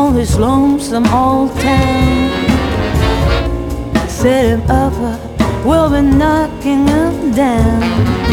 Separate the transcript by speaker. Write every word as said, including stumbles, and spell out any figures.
Speaker 1: know his lonesome old town. Set him up, we'll be knocking him down.